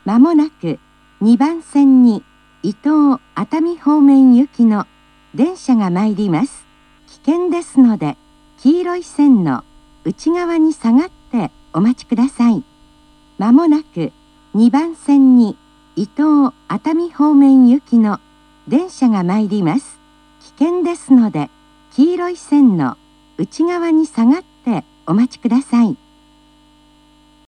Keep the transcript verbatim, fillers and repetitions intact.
まもなくにばん線に伊東熱海方面行きの電車が参ります。危険ですので、黄色い線の内側に下がってお待ちください。まもなくにばん線に伊東熱海方面行きの電車が参ります。危険ですので、黄色い線の内側に下がってお待ちください。